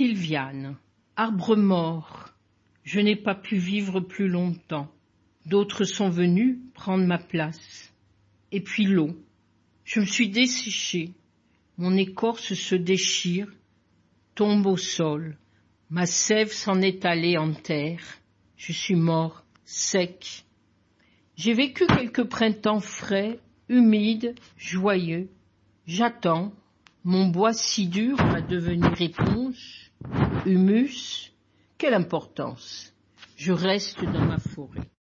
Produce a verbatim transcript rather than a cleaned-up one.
Sylviane, arbre mort, je n'ai pas pu vivre plus longtemps. D'autres sont venus prendre ma place. Et puis l'eau. Je me suis desséchée. Mon écorce se déchire, tombe au sol. Ma sève s'en est allée en terre. Je suis mort, sec. J'ai vécu quelques printemps frais, humides, joyeux. J'attends. Mon bois si dur va devenir éponge, humus. Quelle importance. Je reste dans ma forêt.